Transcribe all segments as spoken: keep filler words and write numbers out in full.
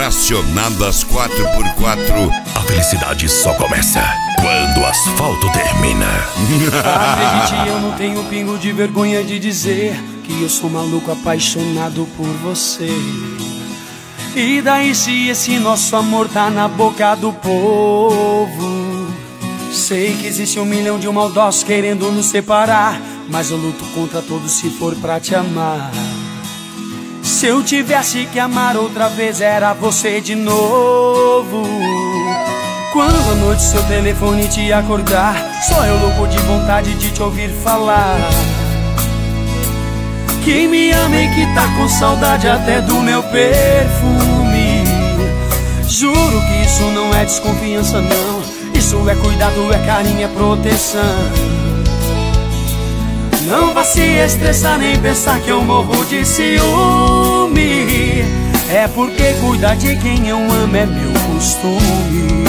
Fracionadas quatro por quatro. A felicidade só começa quando o asfalto termina. Acredite, eu não tenho pingo de vergonha de dizer que eu sou maluco apaixonado por você. E daí se esse nosso amor tá na boca do povo? Sei que existe um milhão de maldosos querendo nos separar, mas eu luto contra todos se for pra te amar. Se eu tivesse que amar outra vez, era você de novo. Quando à noite seu telefone te acordar, só eu louco de vontade de te ouvir falar que me ama e que tá com saudade até do meu perfume. Juro que isso não é desconfiança não, isso é cuidado, é carinho, é proteção. Não vá se estressar nem pensar que eu morro de ciúme. É porque cuidar de quem eu amo é meu costume.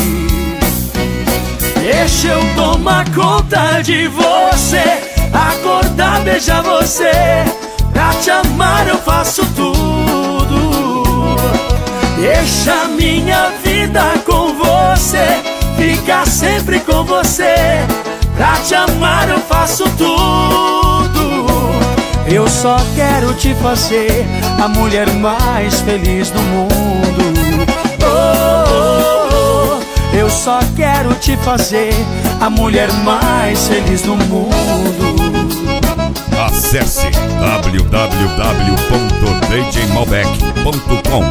Deixa eu tomar conta de você, acordar, beijar você. Pra te amar eu faço tudo. Deixa minha vida com você, ficar sempre com você. Pra te amar eu faço tudo. Eu só quero te fazer a mulher mais feliz do mundo. Oh, oh, oh. Eu só quero te fazer a mulher mais feliz do mundo. Acesse w w w ponto d j malbec ponto com.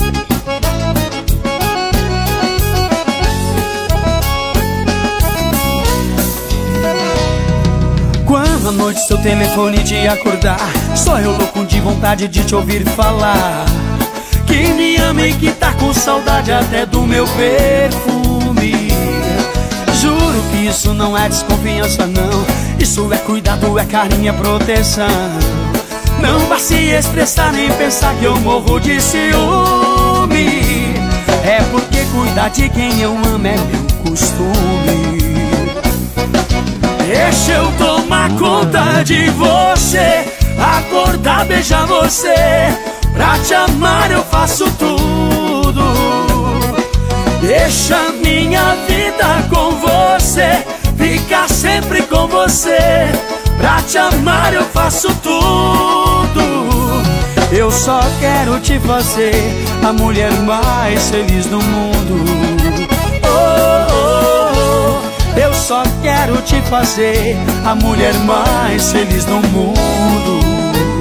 Quando à noite seu telefone te acordar, só eu louco de vontade de te ouvir falar que me ama e que tá com saudade até do meu perfume. Juro que isso não é desconfiança não, isso é cuidado, é carinho, é proteção. Não vá se estressar nem pensar que eu morro de ciúme. É porque cuidar de quem eu amo é meu costume. Deixa eu tomar conta de você, acordar, beijar você. Pra te amar eu faço tudo. Deixa minha vida com você, ficar sempre com você. Pra te amar eu faço tudo. Eu só quero te fazer a mulher mais feliz do mundo. Oh, oh, oh. Eu só quero te fazer a mulher mais feliz do mundo.